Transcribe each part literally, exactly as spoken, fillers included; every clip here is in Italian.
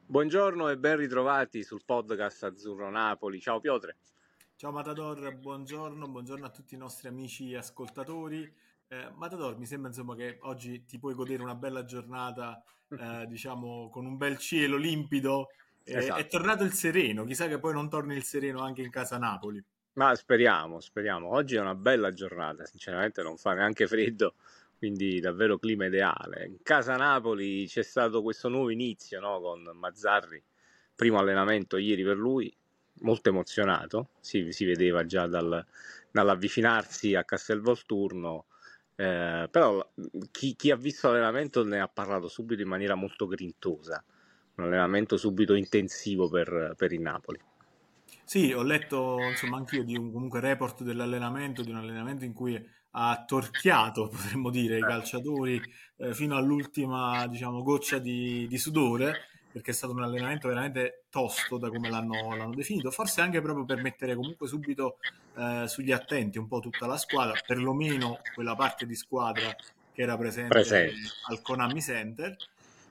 Buongiorno e ben ritrovati sul podcast Azzurro Napoli. Ciao Piotre. Ciao Matador, buongiorno, buongiorno a tutti i nostri amici ascoltatori. Eh, Matador, mi sembra insomma che oggi ti puoi godere una bella giornata, eh, diciamo, con un bel cielo limpido. Eh, è Esatto, tornato il sereno, chissà che poi non torni il sereno anche in casa Napoli. ma speriamo, speriamo. Oggi è una bella giornata, sinceramente non fa neanche freddo, quindi davvero clima ideale. In casa Napoli c'è stato questo nuovo inizio, no, con Mazzarri, primo allenamento ieri per lui, molto emozionato, si, si vedeva già dal- dall'avvicinarsi a Castelvolturno. Eh, però chi, chi ha visto l'allenamento ne ha parlato subito in maniera molto grintosa, un allenamento subito intensivo per, per il Napoli. Sì, ho letto insomma anch'io di un comunque report dell'allenamento, di un allenamento in cui ha torchiato, potremmo dire, i calciatori eh, fino all'ultima, diciamo, goccia di, di sudore, perché è stato un allenamento veramente tosto da come l'hanno, l'hanno definito, forse anche proprio per mettere comunque subito eh, sugli attenti un po' tutta la squadra, perlomeno quella parte di squadra che era presente Presente. al Konami Center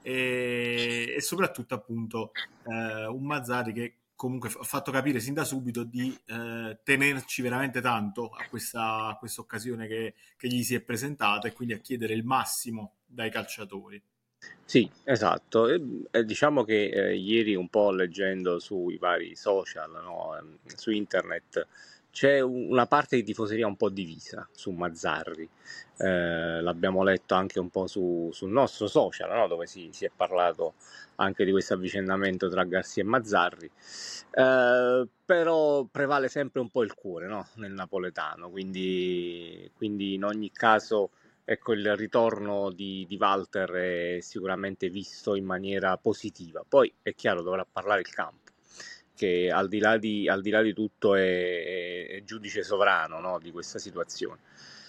e, e soprattutto appunto eh, un Mazzari che comunque ha fatto capire sin da subito di eh, tenerci veramente tanto a questa, a questa occasione che, che gli si è presentata e quindi a chiedere il massimo dai calciatori. Sì, esatto. E, e diciamo che eh, ieri un po' leggendo sui vari social, no, ehm, su internet, c'è un- una parte di tifoseria un po' divisa su Mazzarri. Eh, l'abbiamo letto anche un po' su- sul nostro social, no, dove si, si è parlato anche di questo avvicendamento tra Garzia e Mazzarri. Eh, però prevale sempre un po' il cuore, no, nel napoletano, quindi, quindi in ogni caso. Ecco, il ritorno di, di Walter è sicuramente visto in maniera positiva. Poi è chiaro, dovrà parlare il campo, che al di là di, al di, là di tutto è, è giudice sovrano, no, di questa situazione.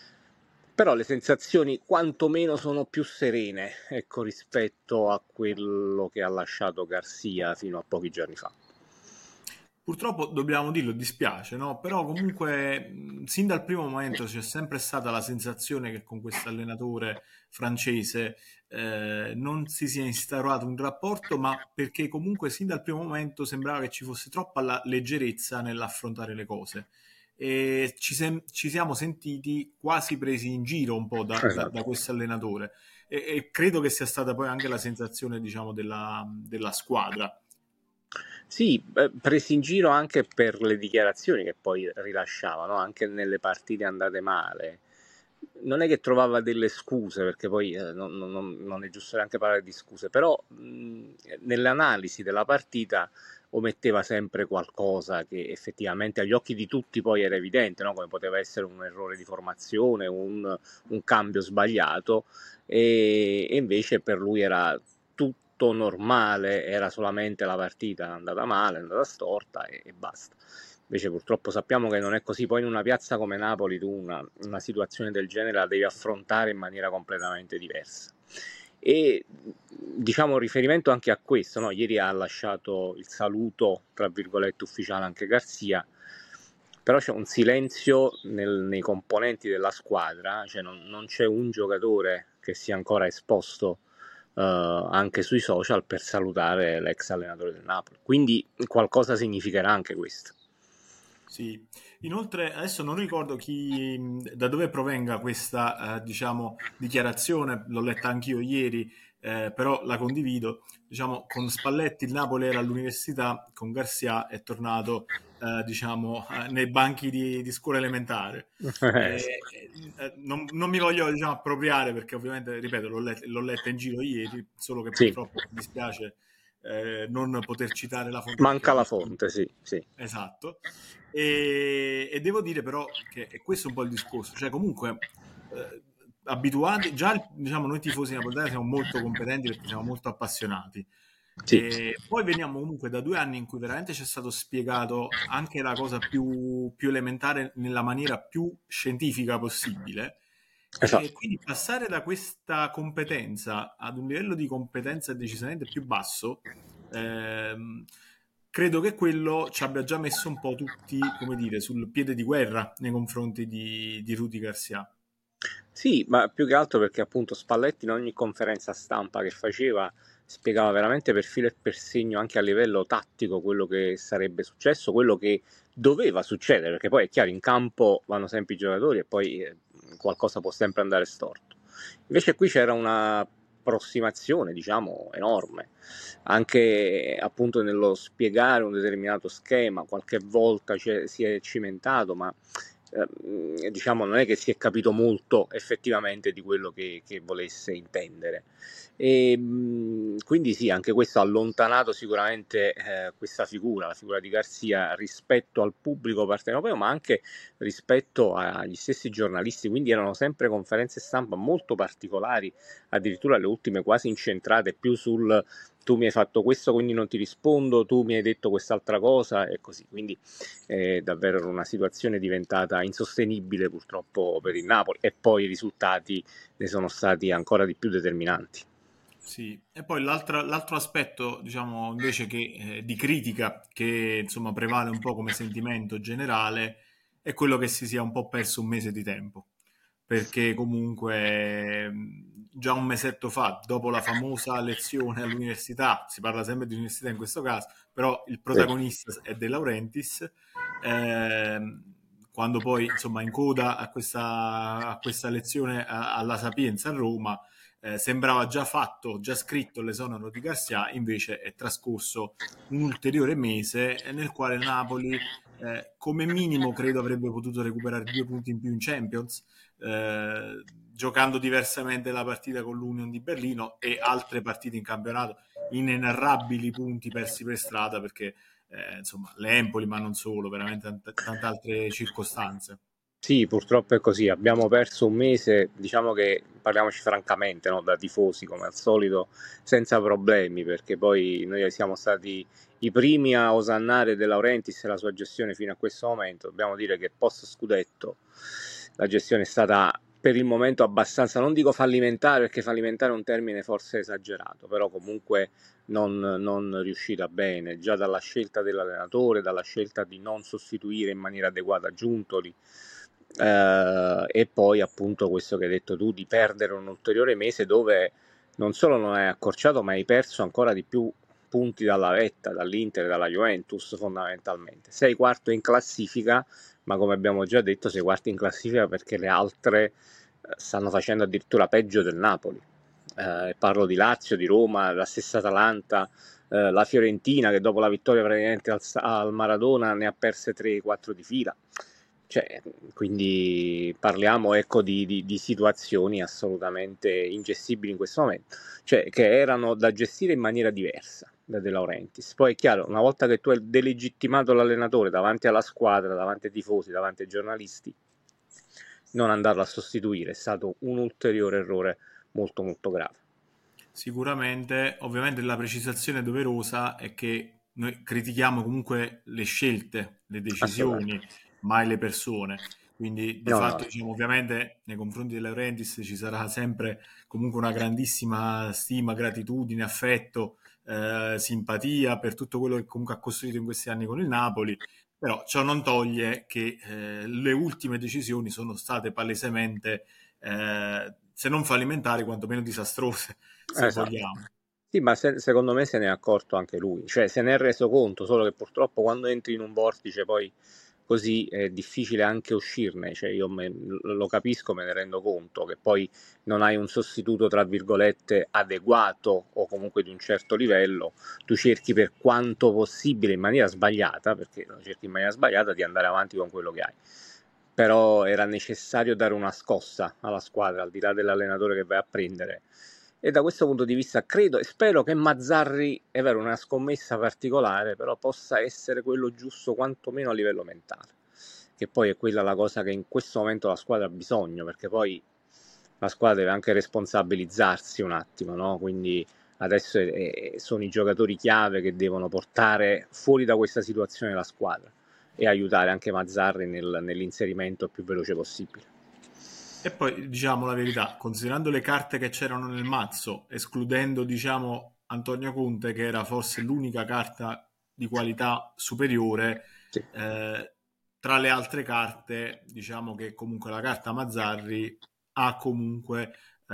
Però le sensazioni quantomeno sono più serene, ecco, rispetto a quello che ha lasciato Garcia fino a pochi giorni fa. Purtroppo dobbiamo dirlo, dispiace, no? Però comunque mh, sin dal primo momento c'è sempre stata la sensazione che con questo allenatore francese eh, non si sia instaurato un rapporto, ma perché comunque sin dal primo momento sembrava che ci fosse troppa la leggerezza nell'affrontare le cose. E ci, sem- ci siamo sentiti quasi presi in giro un po' da, da- da Esatto. questo allenatore e, e credo che sia stata poi anche la sensazione, diciamo, della della squadra. Sì, eh, presi in giro anche per le dichiarazioni che poi rilasciava, no? Anche nelle partite andate male. Non è che trovava delle scuse, perché poi eh, non, non- non è giusto neanche parlare di scuse, però mh, nell'analisi della partita ometteva sempre qualcosa che effettivamente agli occhi di tutti poi era evidente, no? Come poteva essere un errore di formazione, un, un cambio sbagliato, e, e invece per lui era tutto normale, era solamente la partita andata male, andata storta e, e basta. Invece purtroppo sappiamo che non è così, poi in una piazza come Napoli tu una, una situazione del genere la devi affrontare in maniera completamente diversa. E diciamo riferimento anche a questo, no? Ieri ha lasciato il saluto, tra virgolette, ufficiale anche Garzia, però c'è un silenzio nel, nei componenti della squadra, cioè non, non c'è un giocatore che sia ancora esposto eh, anche sui social per salutare l'ex allenatore del Napoli. Quindi qualcosa significherà anche questo. Sì, inoltre adesso non ricordo chi, mh, da dove provenga questa, eh, diciamo, dichiarazione, l'ho letta anch'io ieri, eh, però la condivido. Diciamo, con Spalletti il Napoli era all'università, con Garcia è tornato, eh, diciamo, eh, nei banchi di, di scuola elementare. Eh, sì. E, eh, non, non mi voglio, diciamo, appropriare perché ovviamente, ripeto, l'ho let- l'ho letta in giro ieri, solo che Sì, purtroppo mi dispiace eh, non poter citare la fonte perché manca la ovviamente... fonte, sì, sì. Esatto. E, e devo dire però che è questo un po' il discorso, cioè comunque eh, abituati, già il- diciamo noi tifosi napoletani siamo molto competenti perché siamo molto appassionati. Sì, E poi veniamo comunque da due anni in cui veramente ci è stato spiegato anche la cosa più, più elementare nella maniera più scientifica possibile. E esatto. quindi passare da questa competenza ad un livello di competenza decisamente più basso, ehm, credo che quello ci abbia già messo un po' tutti, come dire, sul piede di guerra nei confronti di, di Rudy Garcia. Sì, ma più che altro perché appunto Spalletti in ogni conferenza stampa che faceva spiegava veramente per filo e per segno anche a livello tattico quello che sarebbe successo, quello che doveva succedere, perché poi è chiaro, in campo vanno sempre i giocatori e poi eh, qualcosa può sempre andare storto. Invece qui c'era una approssimazione, diciamo, enorme, anche appunto nello spiegare un determinato schema, qualche volta si è cimentato, ma eh, diciamo non è che si è capito molto effettivamente di quello che, che volesse intendere. E mh, quindi sì, anche questo ha allontanato sicuramente eh, questa figura, la figura di Garzia, rispetto al pubblico partenopeo, ma anche rispetto agli stessi giornalisti. Quindi erano sempre conferenze stampa molto particolari, addirittura le ultime quasi incentrate più sul tu mi hai fatto questo quindi non ti rispondo, tu mi hai detto quest'altra cosa e così. Quindi è davvero una situazione diventata insostenibile purtroppo per il Napoli, e poi i risultati ne sono stati ancora di più determinanti. Sì, e poi l'altra- l'altro aspetto, diciamo, invece che eh, di critica che insomma prevale un po' come sentimento generale è quello che si sia un po' perso un mese di tempo, perché comunque mh, già un mesetto fa, dopo la famosa lezione all'università, si parla sempre di università in questo caso, però il Sì. protagonista è De Laurentiis, ehm, quando poi insomma in coda a questa, a questa lezione a- alla Sapienza a Roma eh, sembrava già fatto, già scritto l'esonero di Garcia, invece è trascorso un ulteriore mese eh, nel quale Napoli, eh, come minimo, credo avrebbe potuto recuperare due punti in più in Champions, eh, giocando diversamente la partita con l'Union di Berlino e altre partite in campionato, inenarrabili punti persi per strada perché eh, insomma l'Empoli, ma non solo, veramente tante, tante altre circostanze. Sì, purtroppo è così. Abbiamo perso un mese, diciamo che parliamoci francamente, no? Da tifosi come al solito, senza problemi, perché poi noi siamo stati i primi a osannare De Laurentiis e la sua gestione fino a questo momento. Dobbiamo dire che post scudetto la gestione è stata per il momento abbastanza, non dico fallimentare, perché fallimentare è un termine forse esagerato, però comunque non, non riuscita bene, già dalla scelta dell'allenatore, dalla scelta di non sostituire in maniera adeguata Giuntoli. Eh, e poi appunto questo che hai detto tu, di perdere un ulteriore mese dove non solo non hai accorciato, ma hai perso ancora di più punti dalla vetta, dall'Inter e dalla Juventus fondamentalmente. Sei quarto in classifica, ma come abbiamo già detto sei quarto in classifica perché le altre eh, stanno facendo addirittura peggio del Napoli. Eh, parlo di Lazio, di Roma, la stessa Atalanta, eh, la Fiorentina che dopo la vittoria praticamente al, al Maradona ne ha perse tre quattro di fila. Cioè, quindi parliamo ecco, di, di, di situazioni assolutamente ingestibili in questo momento, cioè che erano da gestire in maniera diversa da De Laurentiis. Poi è chiaro, una volta che tu hai delegittimato l'allenatore davanti alla squadra, davanti ai tifosi, davanti ai giornalisti, non andarlo a sostituire è stato un ulteriore errore molto molto grave. Sicuramente, ovviamente la precisazione doverosa è che noi critichiamo comunque le scelte, le decisioni, Assolutamente. mai le persone. Quindi di No, no, fatto, no. diciamo, ovviamente nei confronti di Laurentiis ci sarà sempre comunque una grandissima stima, gratitudine, affetto, eh, simpatia per tutto quello che comunque ha costruito in questi anni con il Napoli. Però ciò non toglie che eh, le ultime decisioni sono state palesemente, eh, se non fallimentari, quantomeno disastrose se Esatto. vogliamo. Sì, ma se- secondo me se ne è accorto anche lui, cioè se ne è reso conto, solo che purtroppo quando entri in un vortice poi così è difficile anche uscirne, cioè io me- lo capisco, me ne rendo conto, che poi non hai un sostituto tra virgolette adeguato o comunque di un certo livello, tu cerchi per quanto possibile in maniera sbagliata, perché lo cerchi in maniera sbagliata, di andare avanti con quello che hai. Però era necessario dare una scossa alla squadra, al di là dell'allenatore che vai a prendere. E da questo punto di vista credo e spero che Mazzarri, è vero, una scommessa particolare, però possa essere quello giusto quantomeno a livello mentale, che poi è quella la cosa che in questo momento la squadra ha bisogno, perché poi la squadra deve anche responsabilizzarsi un attimo, no? Quindi adesso è, è, sono i giocatori chiave che devono portare fuori da questa situazione la squadra e aiutare anche Mazzarri nel, nell'inserimento il più veloce possibile. E poi diciamo la verità, considerando le carte che c'erano nel mazzo, escludendo diciamo Antonio Conte, che era forse l'unica carta di qualità superiore, Sì. eh, tra le altre carte, diciamo che comunque la carta Mazzarri ha comunque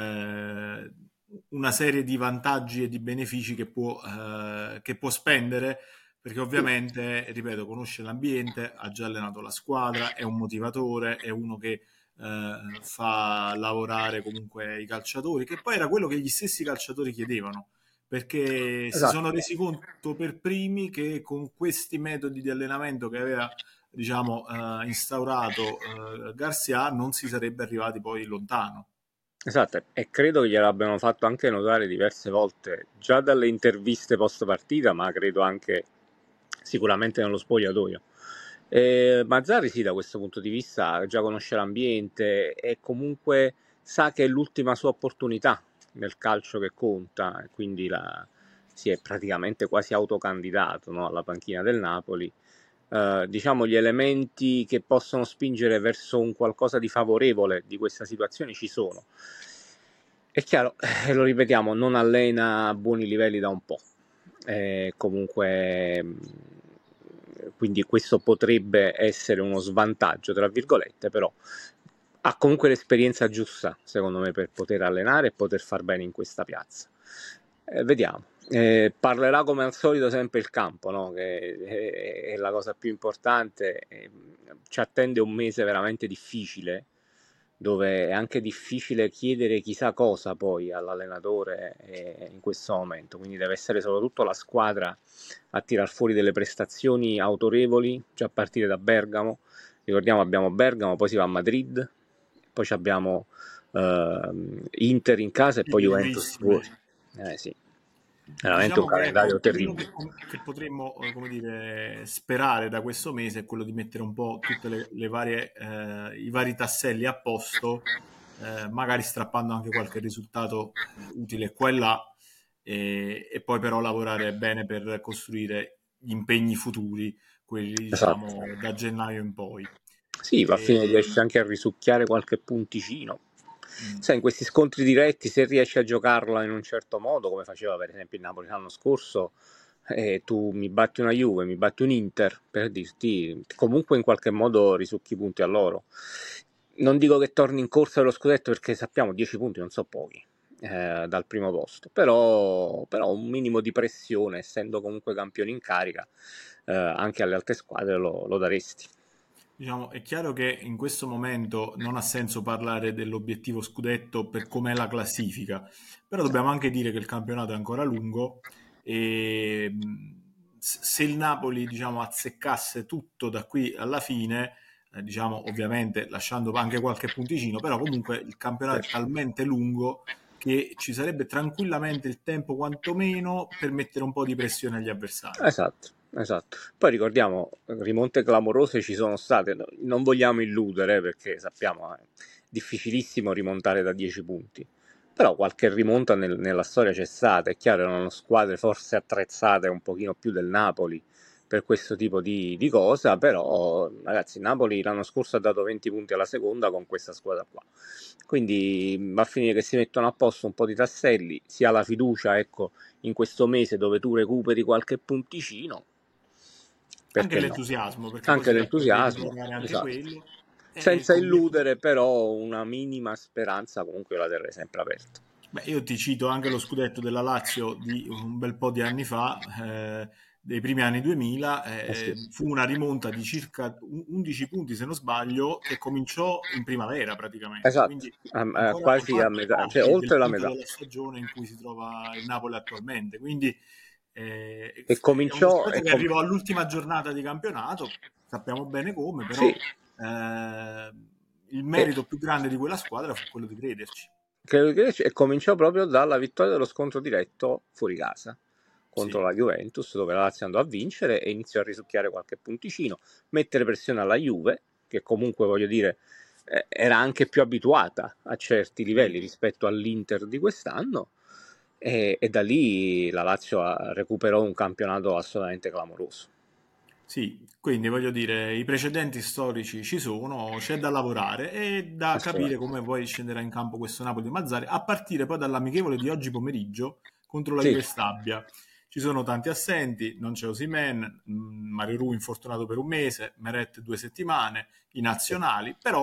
eh, una serie di vantaggi e di benefici che può, eh, che può spendere, perché ovviamente, ripeto, conosce l'ambiente, ha già allenato la squadra, è un motivatore, è uno che eh, fa lavorare comunque i calciatori, che poi era quello che gli stessi calciatori chiedevano, perché si sono Esatto. resi conto per primi che con questi metodi di allenamento che aveva, diciamo, eh, instaurato eh, Garcia, non si sarebbe arrivati poi lontano. Esatto, e credo che gliel'abbiano fatto anche notare diverse volte, già dalle interviste post partita, ma credo anche sicuramente nello spogliatoio. Eh, Mazzarri sì, da questo punto di vista già conosce l'ambiente e comunque sa che è l'ultima sua opportunità nel calcio che conta, e quindi la- si è praticamente quasi autocandidato, no, alla panchina del Napoli. Eh, diciamo gli elementi che possono spingere verso un qualcosa di favorevole di questa situazione ci sono. È chiaro, eh, lo ripetiamo, non allena a buoni livelli da un po'. Eh, comunque, mh, quindi questo potrebbe essere uno svantaggio, tra virgolette, però ha comunque l'esperienza giusta, secondo me, per poter allenare e poter far bene in questa piazza. Eh, vediamo. Eh, parlerà come al solito sempre il campo, no? Che è, è la cosa più importante. Eh, ci attende un mese veramente difficile, dove è anche difficile chiedere chissà cosa poi all'allenatore eh, in questo momento, quindi deve essere soprattutto la squadra a tirar fuori delle prestazioni autorevoli, già a partire da Bergamo. Ricordiamo, abbiamo Bergamo, poi si va a Madrid, poi abbiamo eh, Inter in casa e poi Partite Juventus fuori. durissime. Eh sì, veramente un Diciamo che calendario ecco, quello terribile. che, che potremmo, eh, come dire, sperare da questo mese è quello di mettere un po' tutte le, le varie, eh, i vari tasselli a posto, eh, magari strappando anche qualche risultato eh, utile qua e là, e, e poi però lavorare bene per costruire gli impegni futuri, quelli Esatto. diciamo da gennaio in poi. Sì, va a fine E, riesce anche a risucchiare qualche punticino. mm, Sai, in questi scontri diretti, se riesci a giocarla in un certo modo, come faceva per esempio il Napoli l'anno scorso, eh, tu mi batti una Juve, mi batti un Inter, per dirti, comunque in qualche modo risucchi punti a loro. Non dico che torni in corsa allo scudetto perché sappiamo dieci punti non so pochi eh, dal primo posto, però, però un minimo di pressione, essendo comunque campioni in carica, eh, anche alle altre squadre lo, lo daresti. Diciamo, è chiaro che in questo momento non ha senso parlare dell'obiettivo scudetto per com'è la classifica, però dobbiamo anche dire che il campionato è ancora lungo e mh, s- se il Napoli, diciamo, azzeccasse tutto da qui alla fine, eh, diciamo, ovviamente lasciando anche qualche punticino, però comunque il campionato è talmente lungo che ci sarebbe tranquillamente il tempo quantomeno per mettere un po' di pressione agli avversari. Esatto, esatto. Poi ricordiamo, rimonte clamorose ci sono state, no- non vogliamo illudere perché sappiamo è difficilissimo rimontare da dieci punti, però qualche rimonta nel- nella storia c'è stata, è chiaro, erano squadre forse attrezzate un pochino più del Napoli per questo tipo di, di cosa, però ragazzi, il Napoli l'anno scorso ha dato venti punti alla seconda con questa squadra qua, quindi va a finire che si mettono a posto un po' di tasselli, si ha la fiducia, ecco, in questo mese dove tu recuperi qualche punticino, Anche perché no? l'entusiasmo, perché poi Anche si deve, deve l'entusiasmo, ritornare anche esatto. quello. E Senza come detto, illudere però una minima speranza comunque la terrei sempre aperta. beh, io ti cito anche lo scudetto della Lazio di un bel po' di anni fa, eh, dei primi anni duemila, Eh sì, eh, fu una rimonta di circa undici punti, se non sbaglio, che cominciò in primavera praticamente, esatto, quindi a- a- ancora, quasi ancora a più metà, cioè tardi del oltre la punto metà. della stagione in cui si trova il Napoli attualmente. Quindi eh, E è uno cominciò, scudetto e che com- arrivò all'ultima giornata di campionato, sappiamo bene come, però sì, eh, il e, merito più grande di quella squadra fu quello di crederci. credo che e cominciò proprio dalla vittoria dello scontro diretto fuori casa contro Sì. la Juventus, dove la Lazio andò a vincere e iniziò a risucchiare qualche punticino, mettere pressione alla Juve, che comunque voglio dire eh, era anche più abituata a certi livelli Sì. rispetto all'Inter di quest'anno, e, e da lì la Lazio ha- recuperò un campionato assolutamente clamoroso. Sì, quindi voglio dire, i precedenti storici ci sono, c'è da lavorare e da capire Assolutamente. come poi scenderà in campo questo Napoli di Mazzari, a partire poi dall'amichevole di oggi pomeriggio contro la Sì, Juve Stabia. Ci sono tanti assenti, non c'è Osimhen, mh, Mario Ru infortunato per un mese, Meret due settimane, i sì. nazionali, però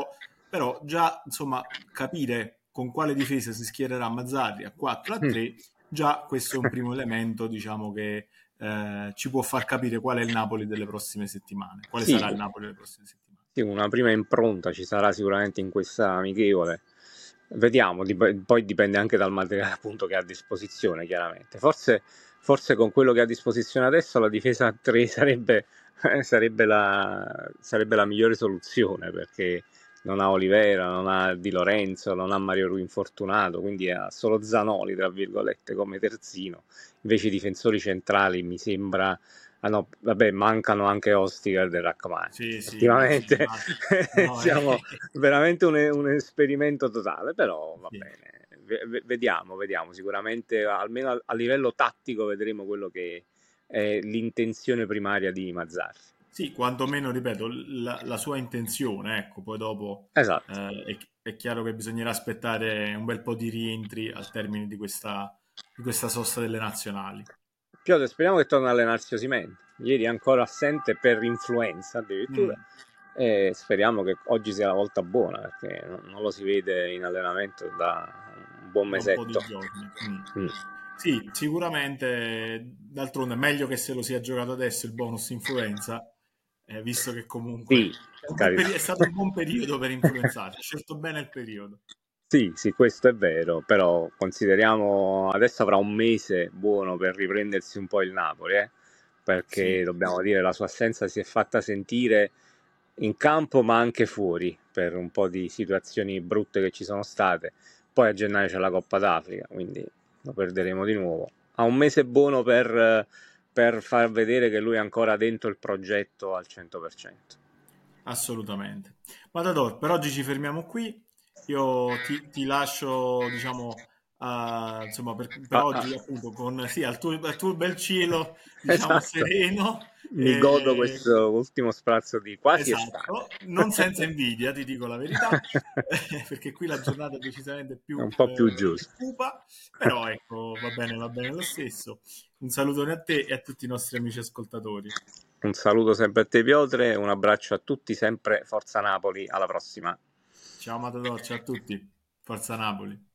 però già insomma capire con quale difesa si schiererà Mazzarri a quattro a tre, già questo è un primo elemento, diciamo, che eh, ci può far capire qual è il Napoli delle prossime settimane, quale Sì, sarà il Napoli delle prossime settimane. sì, una prima impronta ci sarà sicuramente in questa amichevole. Vediamo, dip- poi dipende anche dal materiale appunto che ha a disposizione, chiaramente. Forse, forse con quello che ha a disposizione adesso la difesa a tre sarebbe, sarebbe, la, sarebbe la migliore soluzione, perché non ha Olivera, non ha Di Lorenzo, non ha Mario Rui infortunato, quindi ha solo Zanoli, tra virgolette, come terzino. Invece i difensori centrali mi sembra... Ah no, vabbè, mancano anche Ostigar e Rachmani. Sì, sì, beh, sì, Effettivamente ma no, eh, siamo veramente un, un esperimento totale, però va sì. bene. V- vediamo, vediamo. Sicuramente, almeno a, a livello tattico, vedremo quello che è l'intenzione primaria di Mazzarri. Sì, quantomeno, ripeto, la, la sua intenzione, ecco, poi dopo Esatto. eh, è, è chiaro che bisognerà aspettare un bel po' di rientri al termine di questa, di questa sosta delle nazionali. Piotr, speriamo che torni a allenarsi Osimhen. Ieri è ancora assente per influenza addirittura. Mm, E speriamo che oggi sia la volta buona, perché non non lo si vede in allenamento da un buon da un po' di mesetto. giorni. Mm. Mm. Sì, sicuramente, d'altronde è meglio che se lo sia giocato adesso il bonus influenza, eh, visto che Sì, comunque è, per un bel carità. peri- è stato un buon periodo per influenzarsi, ha scelto bene il periodo. Sì, sì, questo è vero, però consideriamo adesso avrà un mese buono per riprendersi un po' il Napoli, eh? Perché Sì, dobbiamo dire la sua assenza si è fatta sentire in campo ma anche fuori per un po' di situazioni brutte che ci sono state. Poi a gennaio c'è la Coppa d'Africa, quindi lo perderemo di nuovo. Ha un mese buono per, per far vedere che lui è ancora dentro il progetto al cento per cento. assolutamente. Matador, per oggi ci fermiamo qui. Io ti, ti lascio, diciamo, a- insomma, per, per Ah, ah, oggi appunto con sì, al tuo, al tuo bel cielo, diciamo, esatto. sereno. Mi godo E, questo ultimo sprazzo di quasi estate. esatto, non senza invidia, ti dico la verità, perché qui la giornata è decisamente È più, un po' più eh, più giusto. cupa, però ecco, va bene, va bene lo stesso. Un salutone a te e a tutti i nostri amici ascoltatori. Un saluto sempre a te, Piotre, un abbraccio a tutti, sempre Forza Napoli, alla prossima. Ciao Matador, ciao a tutti. Forza Napoli.